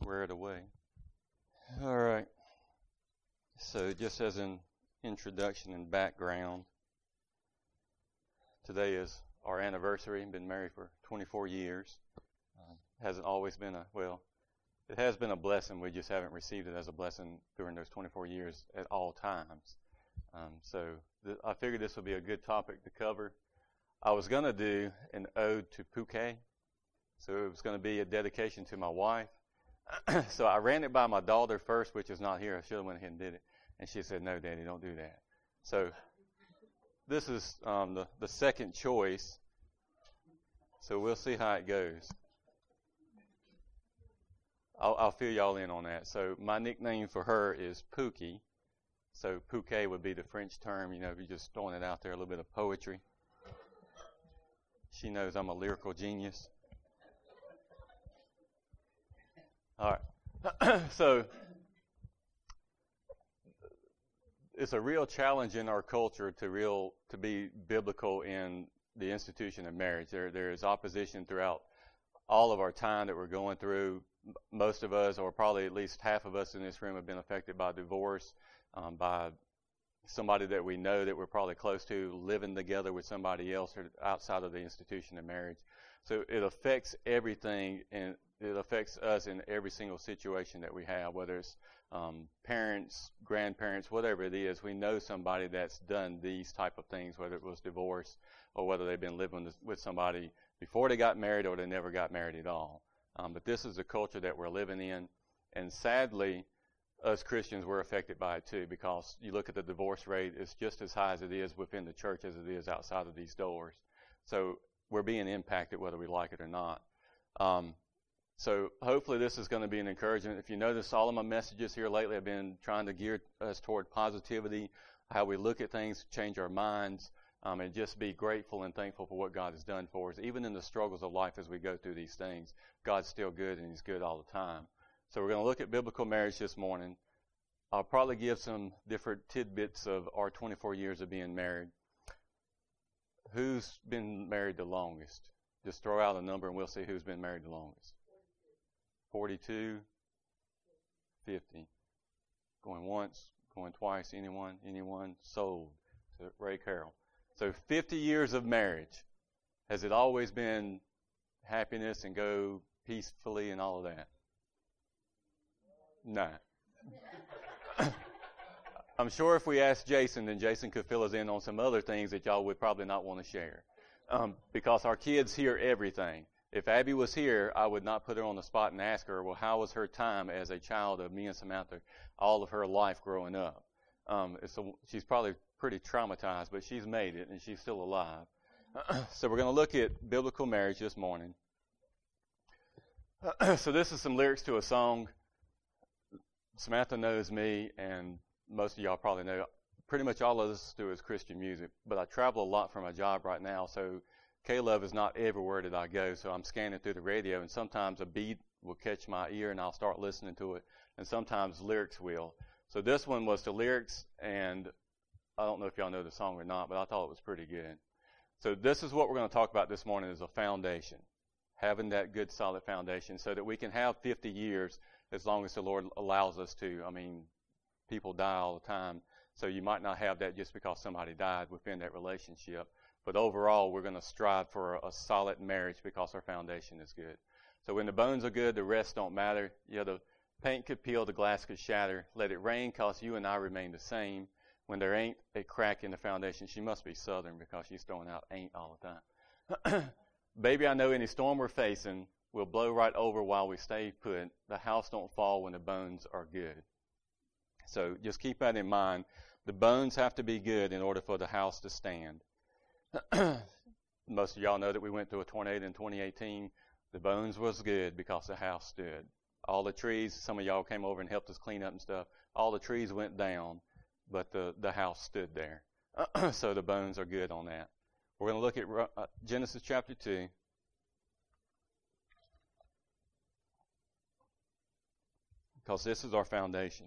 square it away. All right. So just as an introduction and background, today is our anniversary. Been married for 24 years. Hasn't always been it has been a blessing. We just haven't received it as a blessing during those 24 years at all times. I figured this would be a good topic to cover. I was going to do an ode to Pookie. So it was going to be a dedication to my wife. So I ran it by my daughter first, which is not here. I should have went ahead and did it. And she said, "No, Daddy, don't do that." So this is the second choice. So we'll see how it goes. I'll fill y'all in on that. So my nickname for her is Pookie. So Pookie would be the French term, if you're just throwing it out there, a little bit of poetry. She knows I'm a lyrical genius. All right. So it's a real challenge in our culture to be biblical in the institution of marriage. There is opposition throughout all of our time that we're going through. Most of us, or probably at least half of us in this room, have been affected by divorce, by somebody that we know that we're probably close to, living together with somebody else or outside of the institution of marriage. So it affects everything, and it affects us in every single situation that we have, whether it's parents, grandparents, whatever it is. We know somebody that's done these type of things, whether it was divorce or whether they've been living with somebody before they got married or they never got married at all. But this is the culture that we're living in, and sadly, us Christians were affected by it too, because you look at the divorce rate, it's just as high as it is within the church as it is outside of these doors. So we're being impacted whether we like it or not. So hopefully this is going to be an encouragement. If you notice, all of my messages here lately have been trying to gear us toward positivity, how we look at things, change our minds, and just be grateful and thankful for what God has done for us. Even in the struggles of life as we go through these things, God's still good, and He's good all the time. So we're going to look at biblical marriage this morning. I'll probably give some different tidbits of our 24 years of being married. Who's been married the longest? Just throw out a number and we'll see who's been married the longest. 42, 50. Going once, going twice. Anyone? Sold. So Ray Carroll. So 50 years of marriage. Has it always been happiness and go peacefully and all of that? No. I'm sure if we asked Jason, then Jason could fill us in on some other things that y'all would probably not want to share. Because our kids hear everything. If Abby was here, I would not put her on the spot and ask her, well, how was her time as a child of me and Samantha, all of her life growing up? She's probably pretty traumatized, but she's made it, and she's still alive. So we're going to look at biblical marriage this morning. So this is some lyrics to a song. Samantha knows me, and most of y'all probably know. Pretty much all of this do is Christian music, but I travel a lot for my job right now, so K-Love is not everywhere that I go, so I'm scanning through the radio, and sometimes a beat will catch my ear, and I'll start listening to it, and sometimes lyrics will. So this one was the lyrics, and I don't know if y'all know the song or not, but I thought it was pretty good. So this is what we're going to talk about this morning, is a foundation, having that good, solid foundation so that we can have 50 years as long as the Lord allows us to. I mean, people die all the time, so you might not have that just because somebody died within that relationship. But overall, we're going to strive for a solid marriage because our foundation is good. So when the bones are good, the rest don't matter. The paint could peel, the glass could shatter. Let it rain, cause you and I remain the same. When there ain't a crack in the foundation, she must be Southern because she's throwing out ain't all the time. Baby, I know any storm we're facing will blow right over while we stay put. The house don't fall when the bones are good. So just keep that in mind. The bones have to be good in order for the house to stand. Most of y'all know that we went through a tornado in 2018. The bones was good because the house stood. All the trees, some of y'all came over and helped us clean up and stuff. All the trees went down, but the house stood there. So the bones are good on that. We're going to look at Genesis chapter 2. Because this is our foundation.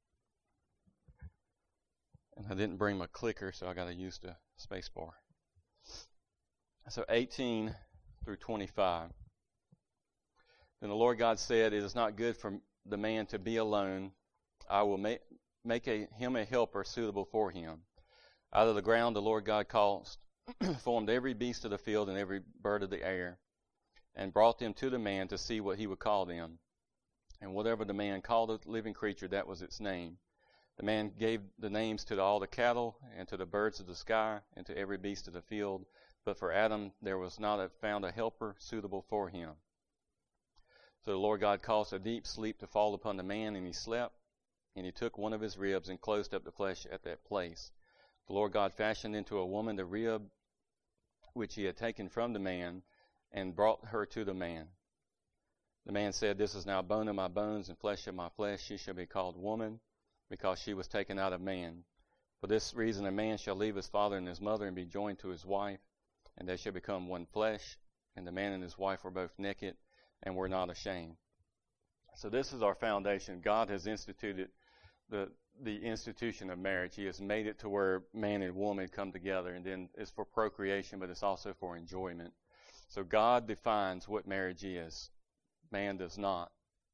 And I didn't bring my clicker, so I got to use the space bar. So 18 through 25. Then the Lord God said, "It is not good the man to be alone, I will make him a helper suitable for him. Out of the ground the Lord God formed every beast of the field and every bird of the air, and brought them to the man to see what he would call them. And whatever the man called a living creature, that was its name. The man gave the names to all the cattle, and to the birds of the sky, and to every beast of the field. But for Adam there was not found a helper suitable for him. So the Lord God caused a deep sleep to fall upon the man, and he slept. And he took one of his ribs and closed up the flesh at that place. The Lord God fashioned into a woman the rib which he had taken from the man, and brought her to the man. The man said, This is now bone of my bones and flesh of my flesh. She shall be called woman, because she was taken out of man. For this reason a man shall leave his father and his mother and be joined to his wife, and they shall become one flesh. And the man and his wife were both naked and were not ashamed. So this is our foundation. God has instituted the institution of marriage. He has made it to where man and woman come together, and then it's for procreation, but it's also for enjoyment. So God defines what marriage is. Man does not.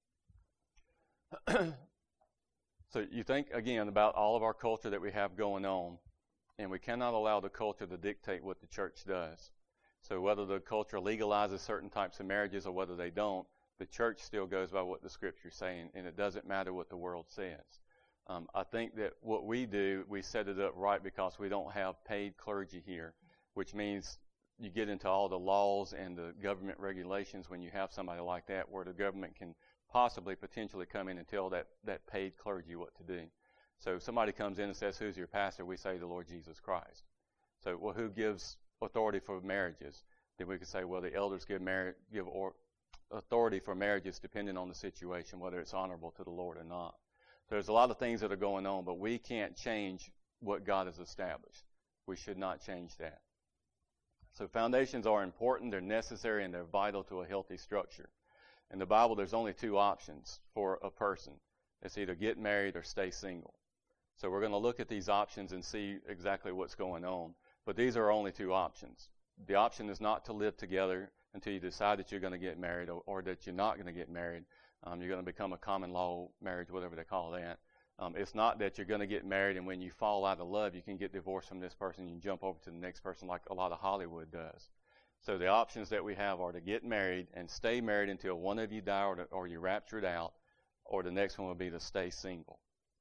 So you think, again, about all of our culture that we have going on, and we cannot allow the culture to dictate what the church does. So whether the culture legalizes certain types of marriages or whether they don't, the church still goes by what the Scripture is saying, and it doesn't matter what the world says. I think that what we do, we set it up right because we don't have paid clergy here, which means you get into all the laws and the government regulations when you have somebody like that, where the government can potentially come in and tell that paid clergy what to do. So if somebody comes in and says, who's your pastor? We say the Lord Jesus Christ. So, well, who gives authority for marriages? Then we could say, well, the elders give authority for marriages depending on the situation, whether it's honorable to the Lord or not. So there's a lot of things that are going on, but we can't change what God has established. We should not change that. So foundations are important, they're necessary, and they're vital to a healthy structure. In the Bible, there's only two options for a person. It's either get married or stay single. So we're going to look at these options and see exactly what's going on. But these are only two options. The option is not to live together until you decide that you're going to get married, or that you're not going to get married. You're going to become a common law marriage, whatever they call that. It's not that you're going to get married and when you fall out of love, you can get divorced from this person, you can jump over to the next person like a lot of Hollywood does. So the options that we have are to get married and stay married until one of you die or you're raptured out, or the next one will be to stay single.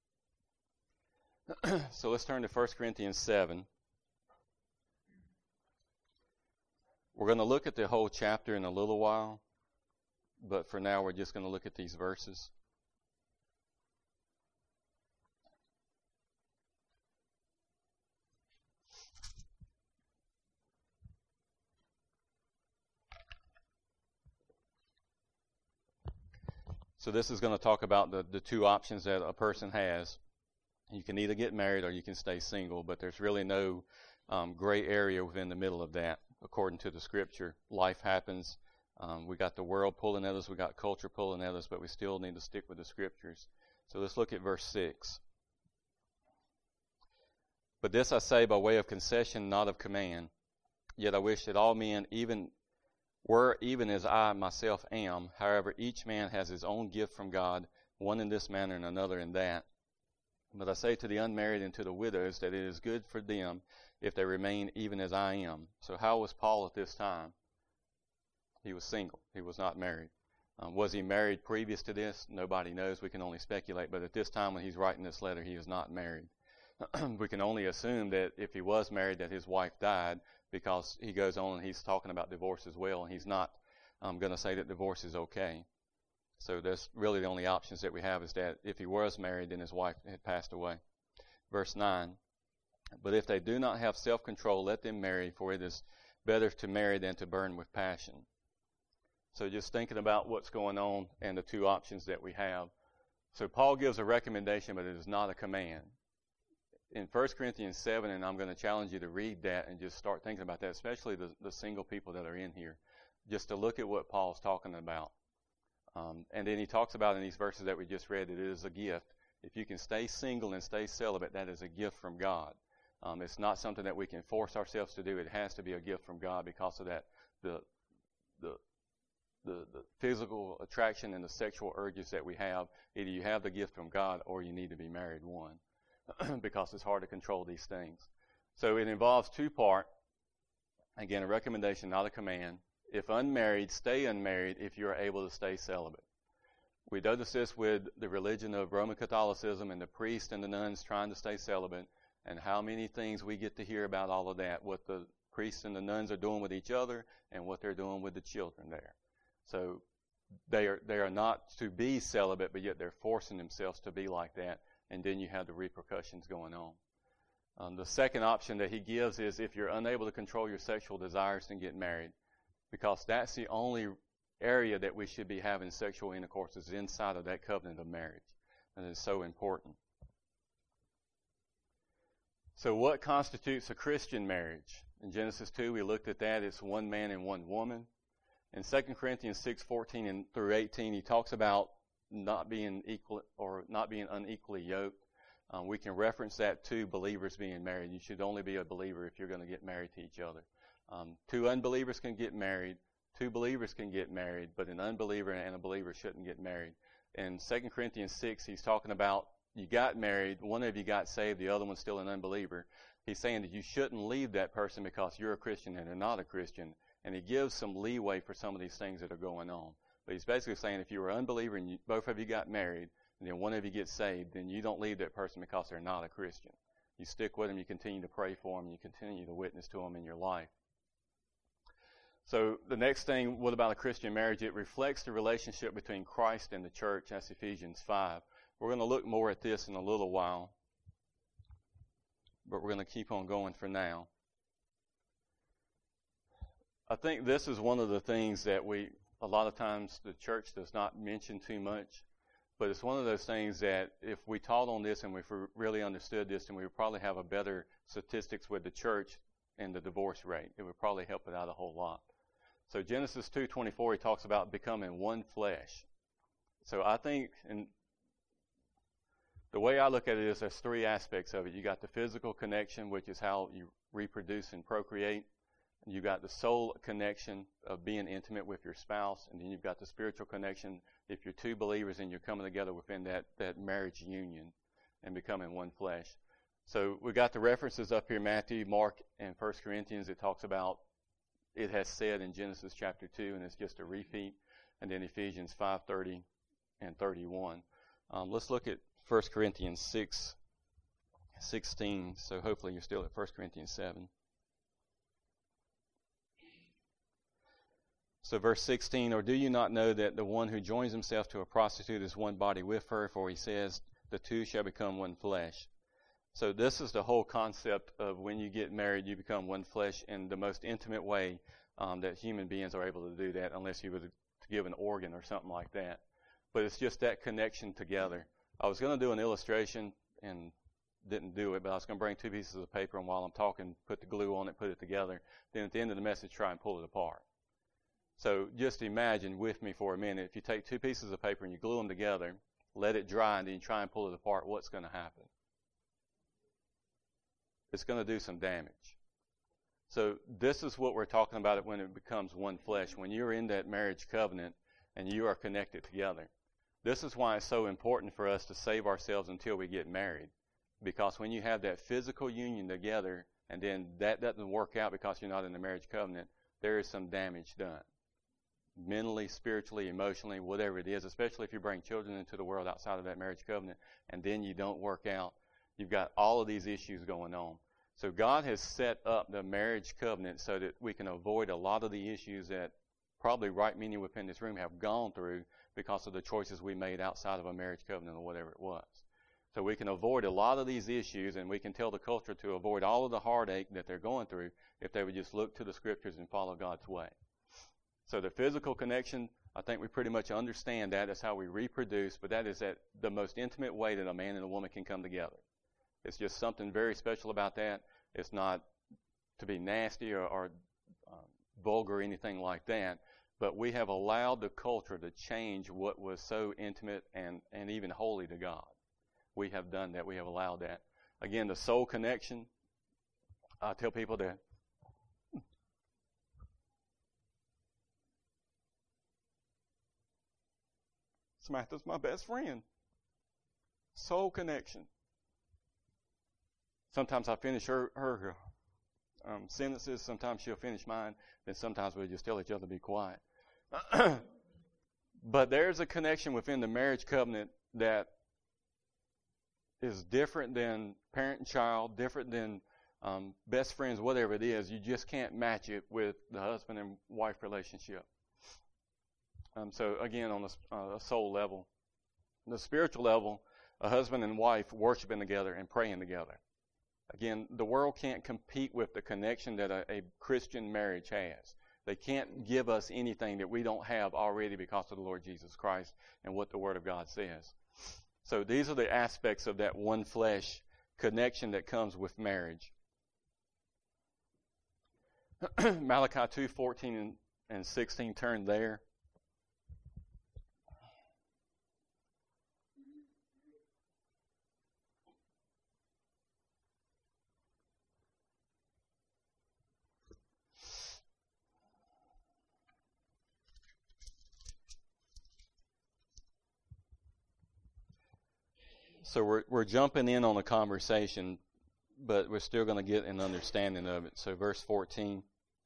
So let's turn to 1 Corinthians 7. We're going to look at the whole chapter in a little while, but for now we're just going to look at these verses. So this is going to talk about the two options that a person has. You can either get married or you can stay single, but there's really no gray area within the middle of that. According to the Scripture, life happens. We got the world pulling at us, we got culture pulling at us, but we still need to stick with the Scriptures. So let's look at verse 6. But this I say by way of concession, not of command. Yet I wish that all men were even as I myself am. However, each man has his own gift from God, one in this manner and another in that. But I say to the unmarried and to the widows that it is good for them if they remain even as I am. So how was Paul at this time? He was single. He was not married. Was he married previous to this? Nobody knows. We can only speculate. But at this time when he's writing this letter, he is not married. We can only assume that if he was married, that his wife died, because he goes on and he's talking about divorce as well, and he's not going to say that divorce is okay. So that's really the only options that we have, is that if he was married, then his wife had passed away. Verse 9, but if they do not have self-control, let them marry, for it is better to marry than to burn with passion. So just thinking about what's going on and the two options that we have. So Paul gives a recommendation, but it is not a command. In 1 Corinthians 7, and I'm going to challenge you to read that and just start thinking about that, especially the single people that are in here, just to look at what Paul's talking about. And then he talks about in these verses that we just read, that it is a gift. If you can stay single and stay celibate, that is a gift from God. It's not something that we can force ourselves to do. It has to be a gift from God because of that, the the physical attraction and the sexual urges that we have. Either you have the gift from God or you need to be married, one, because it's hard to control these things. So it involves two-part. Again, a recommendation, not a command. If unmarried, stay unmarried if you are able to stay celibate. We notice this with the religion of Roman Catholicism and the priests and the nuns trying to stay celibate, and how many things we get to hear about all of that, what the priests and the nuns are doing with each other and what they're doing with the children there. So they are not to be celibate, but yet they're forcing themselves to be like that, and then you have the repercussions going on. The second option that he gives is if you're unable to control your sexual desires, then get married, because that's the only area that we should be having sexual intercourse is inside of that covenant of marriage, and it's so important. So what constitutes a Christian marriage? In Genesis 2, we looked at that. It's one man and one woman. In 2 Corinthians 6:14 through 18, he talks about not being equal or not being unequally yoked. We can reference that to believers being married. You should only be a believer if you're going to get married to each other. Two unbelievers can get married. Two believers can get married, but an unbeliever and a believer shouldn't get married. In 2 Corinthians 6, he's talking about you got married, one of you got saved, the other one's still an unbeliever. He's saying that you shouldn't leave that person because you're a Christian and they're not a Christian. And he gives some leeway for some of these things that are going on. But he's basically saying if you were an unbeliever and both of you got married, and then one of you gets saved, then you don't leave that person because they're not a Christian. You stick with them, you continue to pray for them, you continue to witness to them in your life. So the next thing, what about a Christian marriage? It reflects the relationship between Christ and the church. That's Ephesians 5. We're going to look more at this in a little while, but we're going to keep on going for now. I think this is one of the things that a lot of times the church does not mention too much, but it's one of those things that if we taught on this and we really understood this, then we would probably have a better statistics with the church and the divorce rate. It would probably help it out a whole lot. So Genesis 2:24, he talks about becoming one flesh. So I think, and the way I look at it is there's three aspects of it. You got the physical connection, which is how you reproduce and procreate. You got the soul connection of being intimate with your spouse, and then you've got the spiritual connection if you're two believers and you're coming together within that marriage union and becoming one flesh. So we got the references up here, Matthew, Mark, and 1 Corinthians. It talks about it has said in Genesis chapter 2, and it's just a repeat, and then Ephesians 5:30 and 31. Let's look at 1 Corinthians 6:16. So hopefully you're still at 1 Corinthians 7. So verse 16, or do you not know that the one who joins himself to a prostitute is one body with her? For he says, the two shall become one flesh. So this is the whole concept of when you get married, you become one flesh in the most intimate way that human beings are able to do that, unless you were to give an organ or something like that. But it's just that connection together. I was going to do an illustration and didn't do it, but I was going to bring two pieces of paper, and while I'm talking, put the glue on it, put it together. Then at the end of the message, try and pull it apart. So just imagine with me for a minute, if you take two pieces of paper and you glue them together, let it dry, and then you try and pull it apart, what's going to happen? It's going to do some damage. So this is what we're talking about when it becomes one flesh. When you're in that marriage covenant and you are connected together. This is why it's so important for us to save ourselves until we get married. Because when you have that physical union together and then that doesn't work out because you're not in the marriage covenant, there is some damage done. Mentally, spiritually, emotionally, whatever it is, especially if you bring children into the world outside of that marriage covenant and then you don't work out, you've got all of these issues going on. So God has set up the marriage covenant so that we can avoid a lot of the issues that probably right many within this room have gone through because of the choices we made outside of a marriage covenant or whatever it was. So we can avoid a lot of these issues, and we can tell the culture to avoid all of the heartache that they're going through if they would just look to the scriptures and follow God's way. So the physical connection, I think we pretty much understand that. That's how we reproduce, but that is the most intimate way that a man and a woman can come together. It's just something very special about that. It's not to be nasty or vulgar or anything like that, but we have allowed the culture to change what was so intimate and even holy to God. We have done that. We have allowed that. Again, the soul connection, I tell people that Samantha's my best friend. Soul connection. Sometimes I finish her sentences. Sometimes she'll finish mine. Then sometimes we just tell each other to be quiet. But there's a connection within the marriage covenant that is different than parent and child, different than best friends, whatever it is. You just can't match it with the husband and wife relationship. So again, on a soul level. The spiritual level, a husband and wife worshiping together and praying together. Again, the world can't compete with the connection that a Christian marriage has. They can't give us anything that we don't have already because of the Lord Jesus Christ and what the Word of God says. So these are the aspects of that one flesh connection that comes with marriage. Malachi 2:14 and 16, turn there. So we're jumping in on a conversation, but we're still going to get an understanding of it. So verse 14.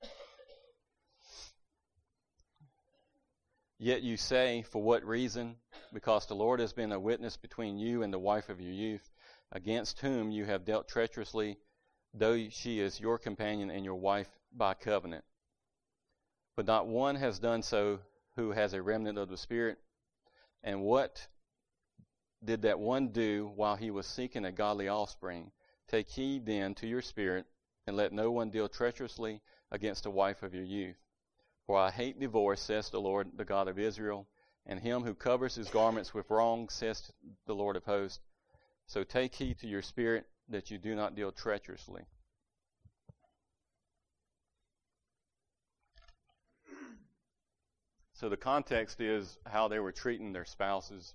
Yet you say, for what reason? Because the Lord has been a witness between you and the wife of your youth, against whom you have dealt treacherously, though she is your companion and your wife by covenant. But not one has done so who has a remnant of the Spirit. And what did that one do while he was seeking a godly offspring? Take heed then to your spirit, and let no one deal treacherously against the wife of your youth. For I hate divorce, says the Lord, the God of Israel, and him who covers his garments with wrong, says the Lord of hosts. So take heed to your spirit, that you do not deal treacherously. So the context is how they were treating their spouses.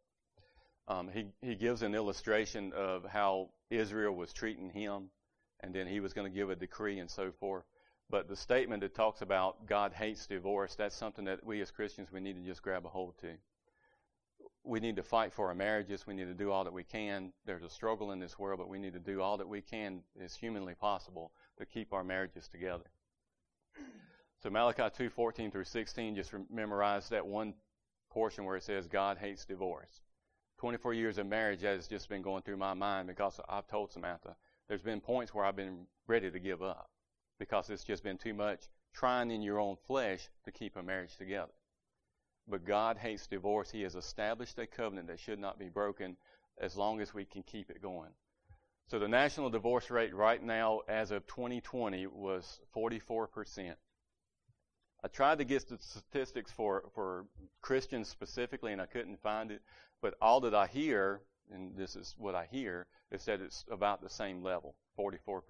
He gives an illustration of how Israel was treating him, and then he was going to give a decree and so forth. But the statement that talks about God hates divorce, that's something that we as Christians, we need to just grab a hold to. We need to fight for our marriages. We need to do all that we can. There's a struggle in this world, but we need to do all that we can as humanly possible to keep our marriages together. So Malachi 2:14 through 16, just memorize that one portion where it says God hates divorce. 24 years of marriage, that has just been going through my mind because I've told Samantha, there's been points where I've been ready to give up because it's just been too much trying in your own flesh to keep a marriage together. But God hates divorce. He has established a covenant that should not be broken as long as we can keep it going. So the national divorce rate right now, as of 2020, was 44%. I tried to get the statistics for Christians specifically, and I couldn't find it. But all that I hear, and this is what I hear, is that it's about the same level, 44%.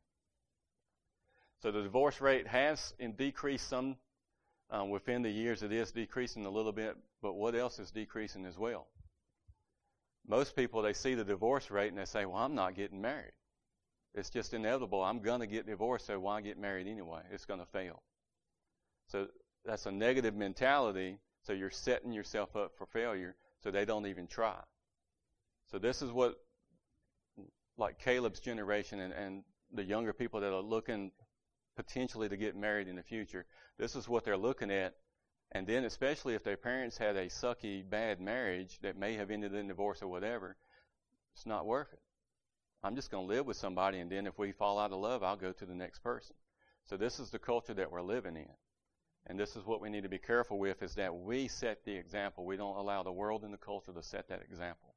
So the divorce rate has decreased some within the years. It is decreasing a little bit, but what else is decreasing as well? Most people, they see the divorce rate and they say, well, I'm not getting married. It's just inevitable. I'm going to get divorced, so why get married anyway? It's going to fail. So that's a negative mentality, so you're setting yourself up for failure, so they don't even try. So this is what, like Caleb's generation and the younger people that are looking potentially to get married in the future, this is what they're looking at. And then especially if their parents had a sucky, bad marriage that may have ended in divorce or whatever, it's not worth it. I'm just going to live with somebody, and then if we fall out of love, I'll go to the next person. So this is the culture that we're living in. And this is what we need to be careful with, is that we set the example. We don't allow the world and the culture to set that example.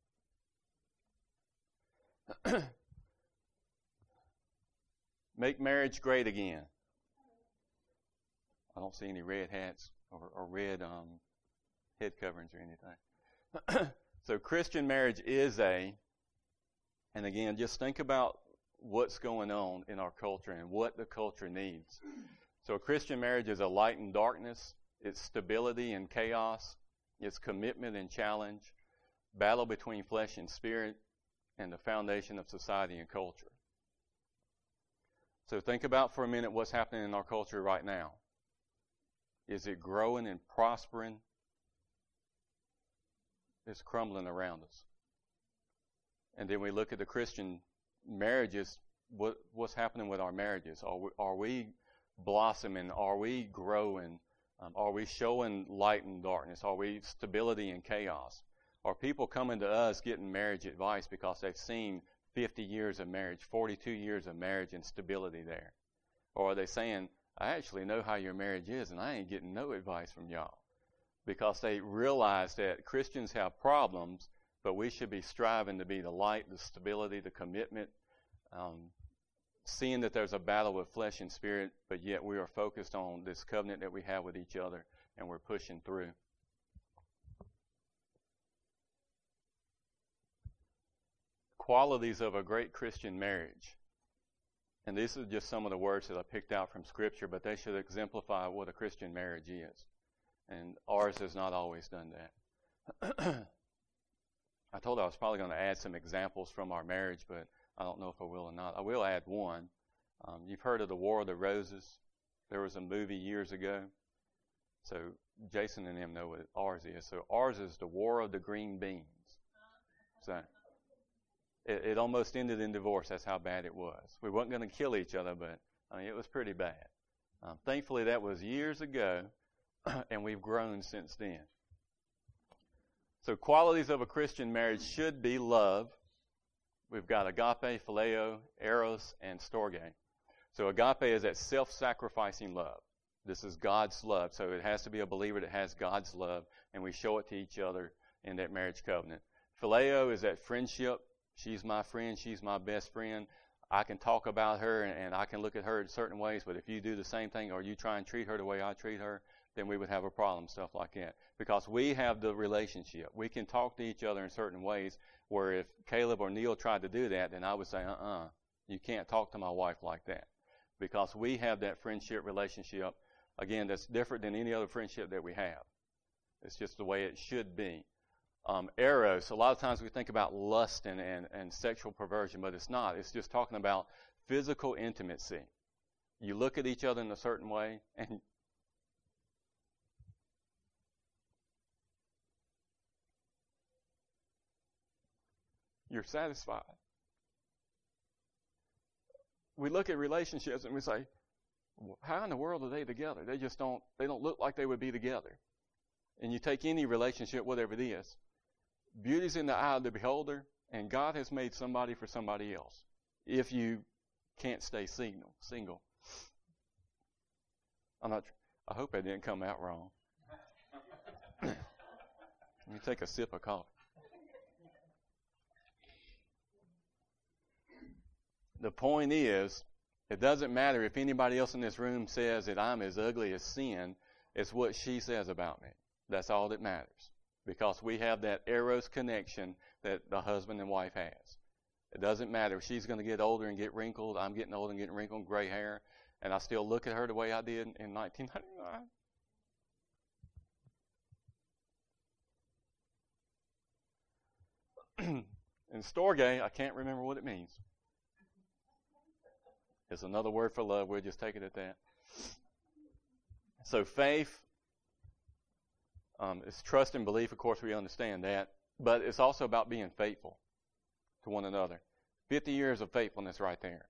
Make marriage great again. I don't see any red hats or red head coverings or anything. So Christian marriage is and again, just think about what's going on in our culture and what the culture needs. So a Christian marriage is a light in darkness. It's stability in chaos. It's commitment and challenge, battle between flesh and spirit, and the foundation of society and culture. So think about for a minute what's happening in our culture right now. Is it growing and prospering? is crumbling around us. And then we look at the Christian marriages. What's happening with our marriages? Are we blossoming? Are we growing? Are we showing light in darkness? Are we stability in chaos? Are people coming to us getting marriage advice because they've seen 50 years of marriage, 42 years of marriage and stability there? Or are they saying, I actually know how your marriage is and I ain't getting no advice from y'all? Because they realize that Christians have problems, but we should be striving to be the light, the stability, the commitment, seeing that there's a battle with flesh and spirit, but yet we are focused on this covenant that we have with each other and we're pushing through. Qualities of a great Christian marriage. And these are just some of the words that I picked out from Scripture, but they should exemplify what a Christian marriage is. And ours has not always done that. I told I was probably going to add some examples from our marriage, but I don't know if I will or not. I will add one. You've heard of the War of the Roses. There was a movie years ago. So Jason and them know what ours is. So ours is the War of the Green Beans. So it almost ended in divorce. That's how bad it was. We weren't going to kill each other, but I mean, it was pretty bad. Thankfully, that was years ago, and we've grown since then. So qualities of a Christian marriage should be love. We've got agape, phileo, eros, and storge. So agape is that self-sacrificing love. This is God's love. So it has to be a believer that has God's love, and we show it to each other in that marriage covenant. Phileo is that friendship. She's my friend. She's my best friend. I can talk about her, and I can look at her in certain ways, but if you do the same thing or you try and treat her the way I treat her, then we would have a problem, stuff like that. Because we have the relationship. We can talk to each other in certain ways where if Caleb or Neil tried to do that, then I would say, you can't talk to my wife like that. Because we have that friendship relationship, again, that's different than any other friendship that we have. It's just the way it should be. Eros, a lot of times we think about lust and sexual perversion, but it's not. It's just talking about physical intimacy. You look at each other in a certain way, and you're satisfied. We look at relationships and we say, how in the world are they together? They don't look like they would be together. And you take any relationship, whatever it is. Beauty's in the eye of the beholder, and God has made somebody for somebody else. If you can't stay single. I hope that didn't come out wrong. Let me take a sip of coffee. The point is, it doesn't matter if anybody else in this room says that I'm as ugly as sin. It's what she says about me. That's all that matters. Because we have that eros connection that the husband and wife has. It doesn't matter if she's going to get older and get wrinkled. I'm getting old and getting wrinkled, gray hair, and I still look at her the way I did in 1999. In storge, I can't remember what it means. It's another word for love. We'll just take it at that. So faith, it's trust and belief. Of course, we understand that. But it's also about being faithful to one another. 50 years of faithfulness right there.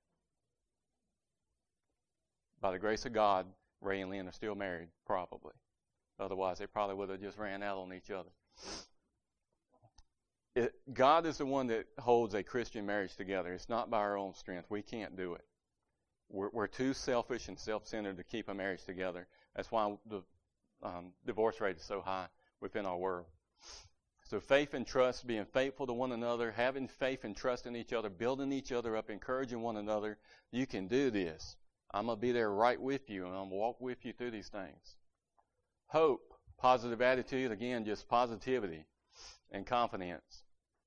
By the grace of God, Ray and Lynn are still married, probably. Otherwise, they probably would have just ran out on each other. God is the one that holds a Christian marriage together. It's not by our own strength. We can't do it. We're too selfish and self-centered to keep a marriage together. That's why the divorce rate is so high within our world. So faith and trust, being faithful to one another, having faith and trust in each other, building each other up, encouraging one another. You can do this. I'm going to be there right with you, and I'm going to walk with you through these things. Hope, positive attitude, again, just positivity and confidence.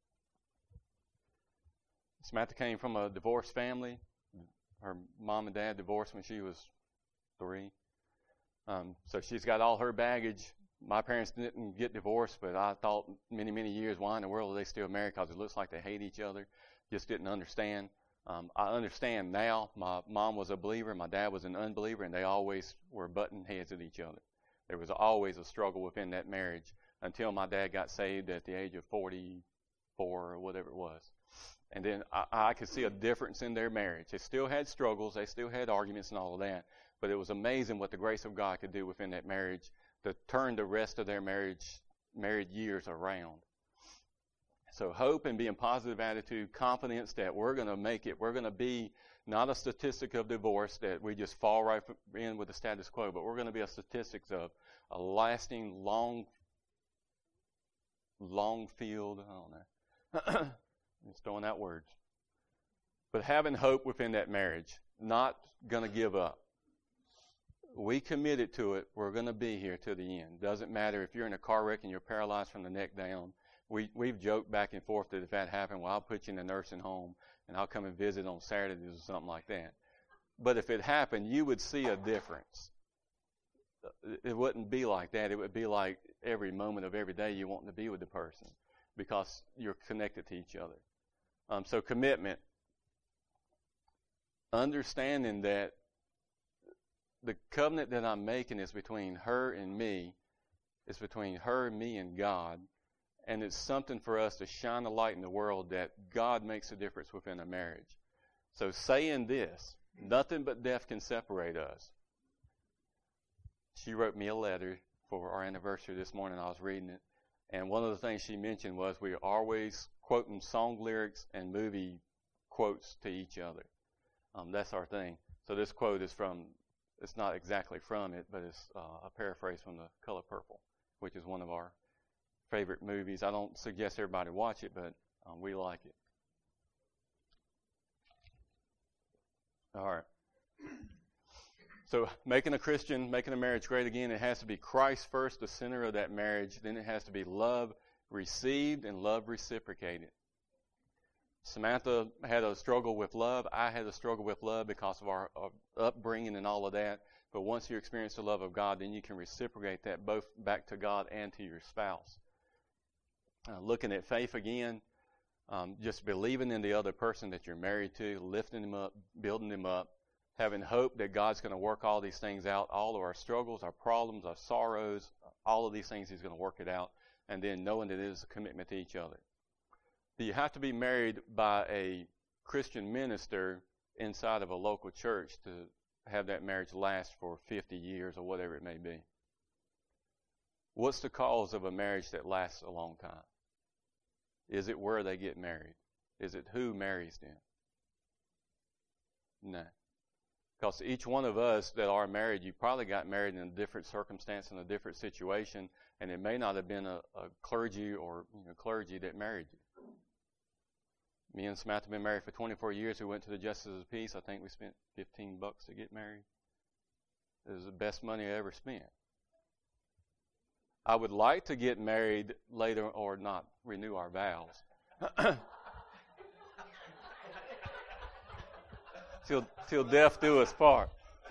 Samantha came from a divorced family. Her mom and dad divorced when she was 3. So she's got all her baggage. My parents didn't get divorced, but I thought many, many years, why in the world are they still married? Because it looks like they hate each other. Just didn't understand. I understand now. My mom was a believer. My dad was an unbeliever, and they always were butting heads at each other. There was always a struggle within that marriage until my dad got saved at the age of 44 or whatever it was. And then I could see a difference in their marriage. They still had struggles. They still had arguments and all of that. But it was amazing what the grace of God could do within that marriage to turn the rest of their married years around. So hope and being positive attitude, confidence that we're going to make it. We're going to be not a statistic of divorce that we just fall right in with the status quo, but we're going to be a statistic of a lasting, long field. I don't know. Just throwing out words. But having hope within that marriage, not going to give up. We committed to it. We're going to be here to the end. Doesn't matter if you're in a car wreck and you're paralyzed from the neck down. We've joked back and forth that if that happened, well, I'll put you in a nursing home and I'll come and visit on Saturdays or something like that. But if it happened, you would see a difference. It wouldn't be like that. It would be like every moment of every day you want to be with the person because you're connected to each other. So commitment. Understanding that the covenant that I'm making is between her and me. It's between her, me, and God. And it's something for us to shine a light in the world that God makes a difference within a marriage. So saying this, nothing but death can separate us. She wrote me a letter for our anniversary this morning. I was reading it. And one of the things she mentioned was we are always quoting song lyrics and movie quotes to each other. That's our thing. So this quote is from, it's not exactly from it, but it's a paraphrase from The Color Purple, which is one of our favorite movies. I don't suggest everybody watch it, but we like it. All right. So making a marriage great again, it has to be Christ first, the center of that marriage. Then it has to be love received and love reciprocated. Samantha had a struggle with love. I had a struggle with love because of our upbringing and all of that. But once you experience the love of God, then you can reciprocate that both back to God and to your spouse. Looking at faith again, just believing in the other person that you're married to, lifting them up, building them up, having hope that God's going to work all these things out, all of our struggles, our problems, our sorrows, all of these things He's going to work it out, and then knowing that it is a commitment to each other. Do you have to be married by a Christian minister inside of a local church to have that marriage last for 50 years or whatever it may be? What's the cause of a marriage that lasts a long time? Is it where they get married? Is it who marries them? No. Because each one of us that are married, you probably got married in a different circumstance, in a different situation, and it may not have been a clergy or clergy that married you. Me and Samantha have been married for 24 years. We went to the Justice of Peace. I think we spent $15 to get married. It was the best money I ever spent. I would like to get married later or not renew our vows. Till death do us part.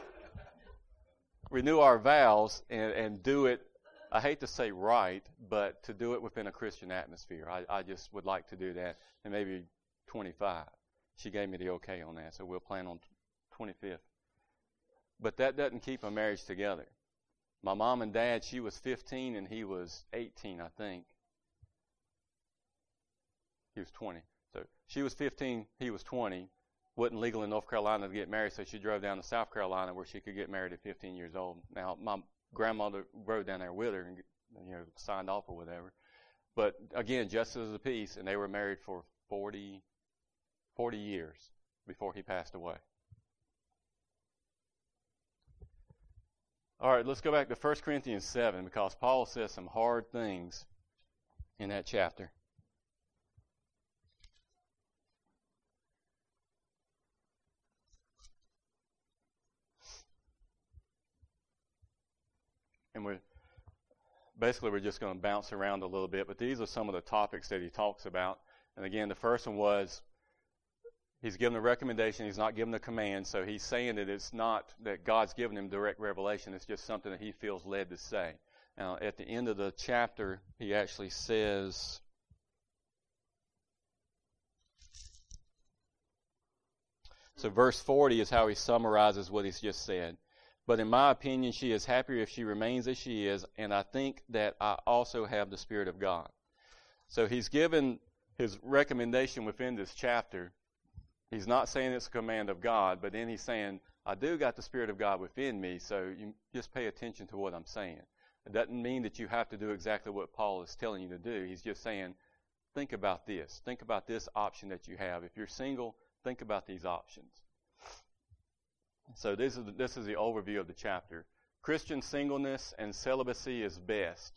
Renew our vows and do it, I hate to say right, but to do it within a Christian atmosphere. I just would like to do that. And maybe 25. She gave me the okay on that, so we'll plan on 25th. But that doesn't keep a marriage together. My mom and dad, she was 15 and he was 18, I think. He was 20. So she was 15, he was 20. Wasn't legal in North Carolina to get married, so she drove down to South Carolina where she could get married at 15 years old. Now, my grandmother rode down there with her and signed off or whatever. But again, Justice of the Peace, and they were married for 40 years before he passed away. All right, let's go back to 1 Corinthians 7 because Paul says some hard things in that chapter. And we're just going to bounce around a little bit, but these are some of the topics that he talks about. And again, the first one was he's given a recommendation, he's not given a command, so he's saying that it's not that God's given him direct revelation, it's just something that he feels led to say. Now, at the end of the chapter, he actually says, so verse 40 is how he summarizes what he's just said. But in my opinion, she is happier if she remains as she is, and I think that I also have the Spirit of God. So he's given his recommendation within this chapter. He's not saying it's a command of God, but then he's saying, I do got the Spirit of God within me, so you just pay attention to what I'm saying. It doesn't mean that you have to do exactly what Paul is telling you to do. He's just saying, think about this. Think about this option that you have. If you're single, think about these options. So this is the overview of the chapter. Christian singleness and celibacy is best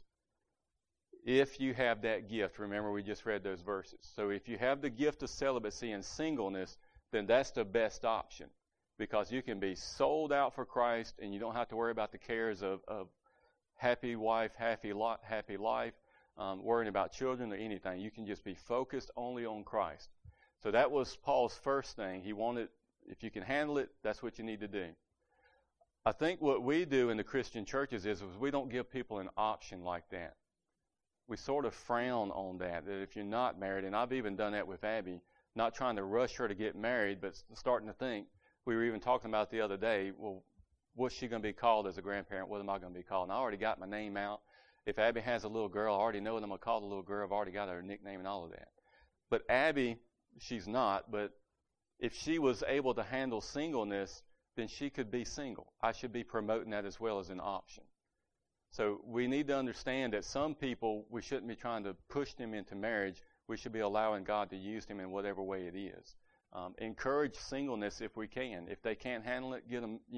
if you have that gift. Remember, we just read those verses. So if you have the gift of celibacy and singleness, then that's the best option, because you can be sold out for Christ and you don't have to worry about the cares of happy wife, happy life, worrying about children or anything. You can just be focused only on Christ. So that was Paul's first thing. He wanted, if you can handle it, that's what you need to do. I think what we do in the Christian churches is we don't give people an option like that. We sort of frown on that if you're not married, and I've even done that with Abby, not trying to rush her to get married, but starting to think. We were even talking about the other day, well, what's she going to be called as a grandparent? What am I going to be called? And I already got my name out. If Abby has a little girl, I already know what I'm going to call the little girl. I've already got her nickname and all of that. But Abby, she's not, but if she was able to handle singleness, then she could be single. I should be promoting that as well as an option. So we need to understand that some people, we shouldn't be trying to push them into marriage. We should be allowing God to use them in whatever way it is. Encourage singleness if we can. If they can't handle it, get them,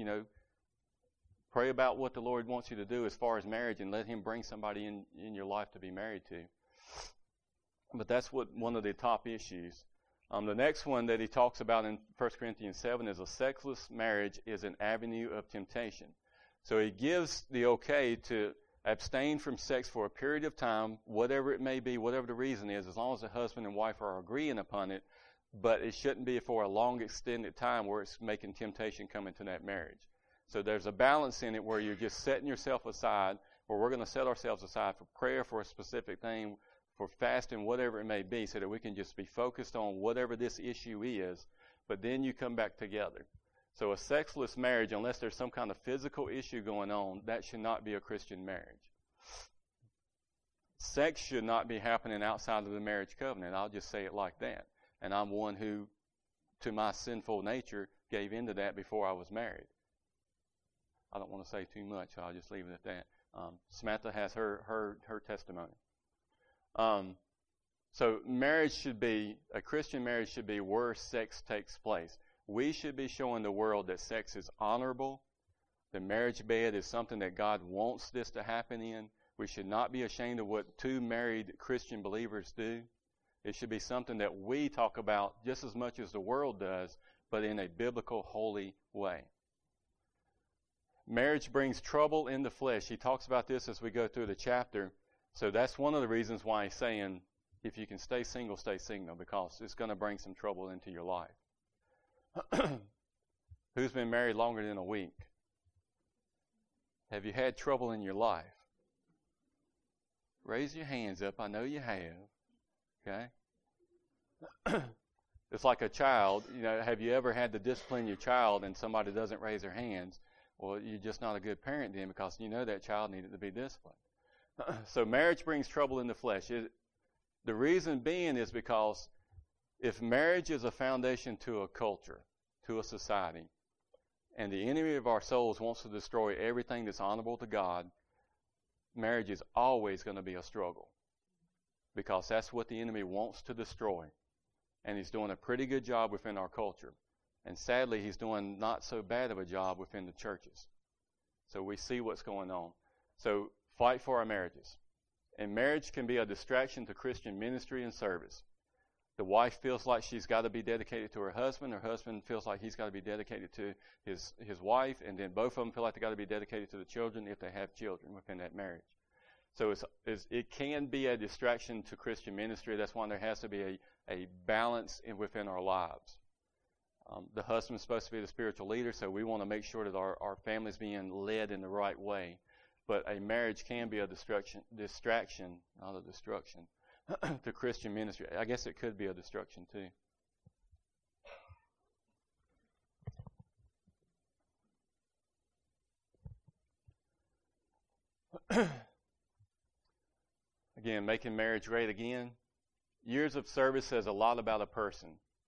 pray about what the Lord wants you to do as far as marriage and let Him bring somebody in your life to be married to. But that's one of the top issues. The next one that he talks about in 1 Corinthians 7 is a sexless marriage is an avenue of temptation. So he gives the okay to abstain from sex for a period of time, whatever it may be, whatever the reason is, as long as the husband and wife are agreeing upon it, but it shouldn't be for a long extended time where it's making temptation come into that marriage. So there's a balance in it where you're just setting yourself aside, or we're going to set ourselves aside for prayer for a specific thing, for fasting, whatever it may be, so that we can just be focused on whatever this issue is, but then you come back together. So a sexless marriage, unless there's some kind of physical issue going on, that should not be a Christian marriage. Sex should not be happening outside of the marriage covenant. I'll just say it like that. And I'm one who, to my sinful nature, gave into that before I was married. I don't want to say too much, so I'll just leave it at that. Samantha has her testimony. So a Christian marriage should be where sex takes place. We should be showing the world that sex is honorable. The marriage bed is something that God wants this to happen in. We should not be ashamed of what two married Christian believers do. It should be something that we talk about just as much as the world does, but in a biblical, holy way. Marriage brings trouble in the flesh. He talks about this as we go through the chapter. So that's one of the reasons why he's saying, if you can stay single, because it's going to bring some trouble into your life. Who's been married longer than a week? Have you had trouble in your life? Raise your hands up. I know you have. Okay? It's like a child. Have you ever had to discipline your child and somebody doesn't raise their hands? Well, you're just not a good parent then, because that child needed to be disciplined. So marriage brings trouble in the flesh. The reason being is because if marriage is a foundation to a culture, to a society, and the enemy of our souls wants to destroy everything that's honorable to God, marriage is always going to be a struggle, because that's what the enemy wants to destroy. And he's doing a pretty good job within our culture. And sadly, he's doing not so bad of a job within the churches. So we see what's going on. So fight for our marriages. And marriage can be a distraction to Christian ministry and service. The wife feels like she's got to be dedicated to her husband. Her husband feels like he's got to be dedicated to his wife. And then both of them feel like they've got to be dedicated to the children if they have children within that marriage. So it can be a distraction to Christian ministry. That's why there has to be a balance within our lives. The husband's supposed to be the spiritual leader, so we want to make sure that our family's being led in the right way. But a marriage can be a distraction, not a destruction, to Christian ministry. I guess it could be a destruction too. Again, making marriage great again. Years of service says a lot about a person.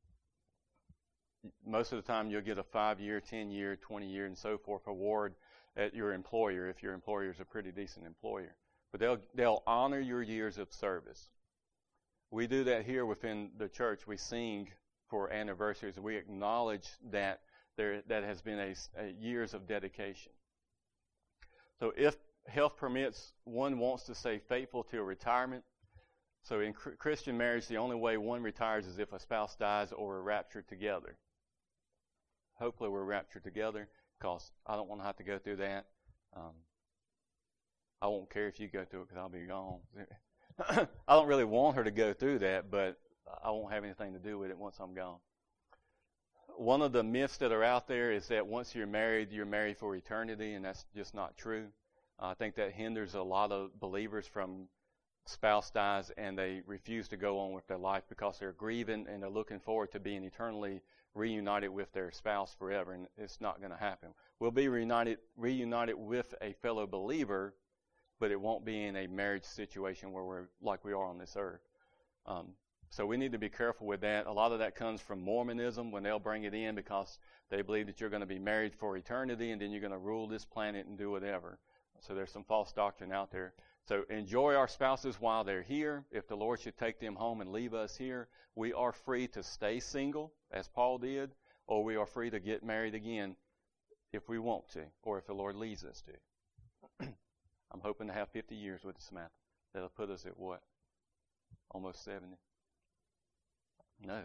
Most of the time you'll get a 5-year, 10-year, 20-year, and so forth award at your employer if your employer is a pretty decent employer. But they'll honor your years of service. We do that here within the church. We sing for anniversaries. We acknowledge that that has been a years of dedication. So if health permits, one wants to stay faithful till retirement. So in Christian marriage, the only way one retires is if a spouse dies or we're raptured together. Hopefully we're raptured together, because I don't want to have to go through that. I won't care if you go through it, because I'll be gone. I don't really want her to go through that, but I won't have anything to do with it once I'm gone. One of the myths that are out there is that once you're married for eternity, and that's just not true. I think that hinders a lot of believers from spouse dies and they refuse to go on with their life because they're grieving and they're looking forward to being eternally reunited with their spouse forever, and it's not going to happen. We'll be reunited with a fellow believer, but it won't be in a marriage situation where we're like we are on this earth. So we need to be careful with that. A lot of that comes from Mormonism when they'll bring it in because they believe that you're going to be married for eternity and then you're going to rule this planet and do whatever. So there's some false doctrine out there. So enjoy our spouses while they're here. If the Lord should take them home and leave us here, we are free to stay single, as Paul did, or we are free to get married again if we want to, or if the Lord leads us to. I'm hoping to have 50 years with Samantha. That'll put us at what? Almost 70? No.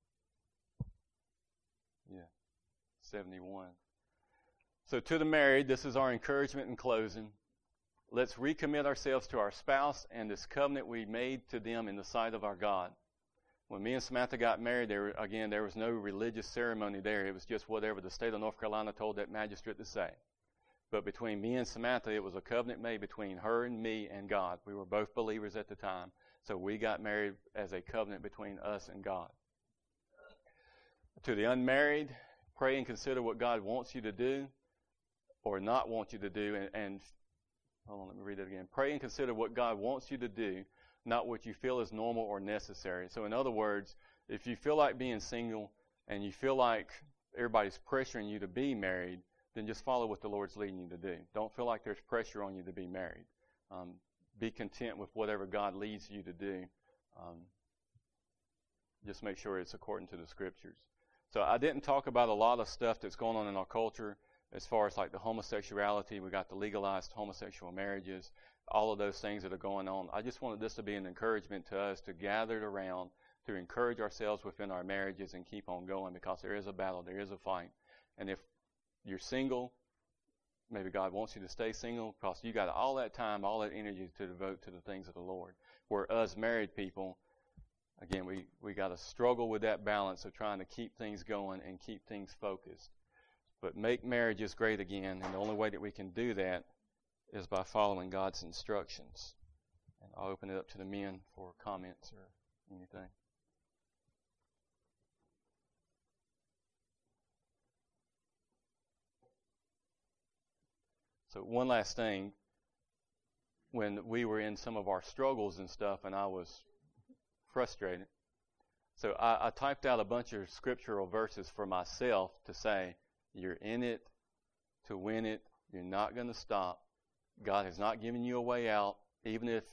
Yeah. 71. So to the married, this is our encouragement in closing. Let's recommit ourselves to our spouse and this covenant we made to them in the sight of our God. When me and Samantha got married, there was no religious ceremony there. It was just whatever the state of North Carolina told that magistrate to say. But between me and Samantha, it was a covenant made between her and me and God. We were both believers at the time, so we got married as a covenant between us and God. To the unmarried, pray and consider what God wants you to do or not want you to do. And hold on, let me read that again. Pray and consider what God wants you to do, not what you feel is normal or necessary. So in other words, if you feel like being single and you feel like everybody's pressuring you to be married, then just follow what the Lord's leading you to do. Don't feel like there's pressure on you to be married. Be content with whatever God leads you to do. Just make sure it's according to the Scriptures. So I didn't talk about a lot of stuff that's going on in our culture as far as like the homosexuality. We got the legalized homosexual marriages, all of those things that are going on. I just wanted this to be an encouragement to us to gather around, to encourage ourselves within our marriages and keep on going, because there is a battle, there is a fight. And if you're single, maybe God wants you to stay single because you got all that time, all that energy to devote to the things of the Lord. Where us married people, again, we got to struggle with that balance of trying to keep things going and keep things focused. But make marriages great again, and the only way that we can do that is by following God's instructions. And I'll open it up to the men for comments or anything. So one last thing, when we were in some of our struggles and stuff and I was frustrated, so I typed out a bunch of scriptural verses for myself to say, you're in it to win it. You're not going to stop. God has not given you a way out, even if,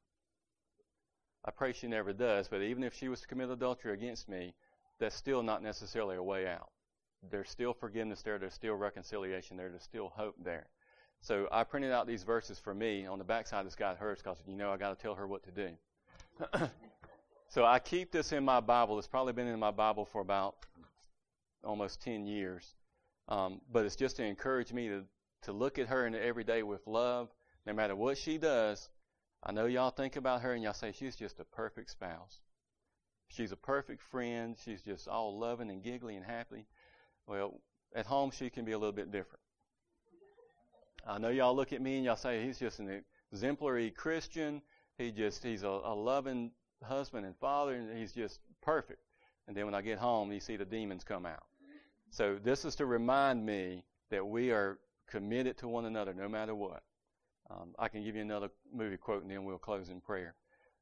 I pray she never does, but even if she was to commit adultery against me, that's still not necessarily a way out. There's still forgiveness there. There's still reconciliation there. There's still hope there. So I printed out these verses for me. On the backside, it's got hers because, I got to tell her what to do. So I keep this in my Bible. It's probably been in my Bible for about almost 10 years. But it's just to encourage me to look at her in every day with love. No matter what she does, I know y'all think about her and y'all say she's just a perfect spouse. She's a perfect friend. She's just all loving and giggly and happy. Well, at home she can be a little bit different. I know y'all look at me and y'all say he's just an exemplary Christian. He's a loving husband and father, and he's just perfect. And then when I get home, you see the demons come out. So this is to remind me that we are committed to one another no matter what. I can give you another movie quote, and then we'll close in prayer.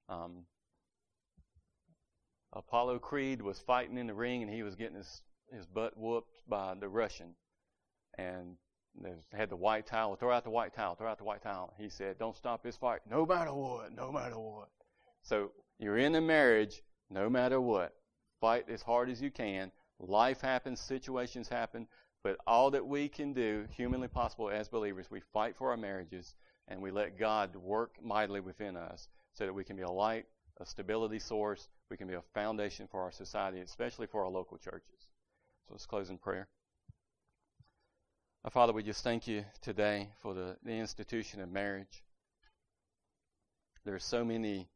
Apollo Creed was fighting in the ring, and he was getting his butt whooped by the Russian. And they had the white towel. Throw out the white towel. Throw out the white towel. He said, don't stop this fight, no matter what, no matter what. So you're in a marriage, no matter what. Fight as hard as you can. Life happens, situations happen, but all that we can do, humanly possible as believers, we fight for our marriages, and we let God work mightily within us so that we can be a light, a stability source, we can be a foundation for our society, especially for our local churches. So let's close in prayer. Our Father, we just thank you today for the institution of marriage. There are so many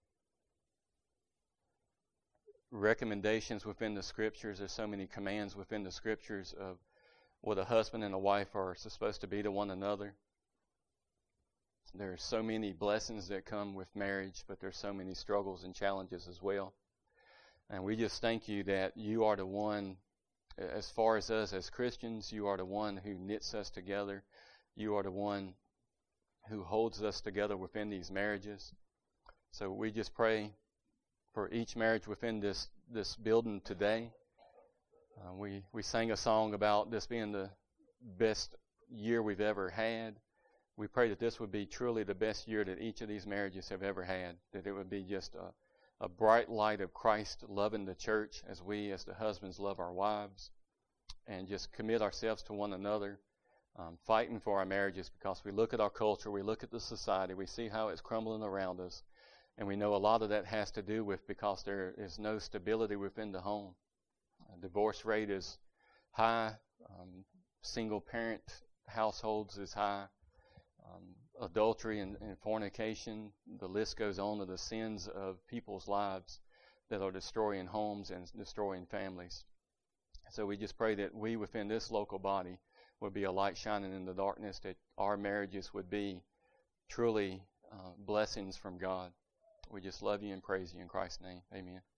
recommendations within the Scriptures. There's so many commands within the Scriptures of what a husband and a wife are supposed to be to one another. There are so many blessings that come with marriage, but there's so many struggles and challenges as well. And we just thank you that you are the one, as far as us as Christians, you are the one who knits us together. You are the one who holds us together within these marriages. So we just pray for each marriage within this building today. We sang a song about this being the best year we've ever had. We pray that this would be truly the best year that each of these marriages have ever had, that it would be just a bright light of Christ loving the church as we, as the husbands, love our wives, and just commit ourselves to one another, fighting for our marriages, because we look at our culture, we look at the society, we see how it's crumbling around us, and we know a lot of that has to do with because there is no stability within the home. Divorce rate is high. Single-parent households is high. Adultery and fornication, the list goes on of the sins of people's lives that are destroying homes and destroying families. So we just pray that we within this local body would be a light shining in the darkness, that our marriages would be truly blessings from God. We just love you and praise you in Christ's name. Amen.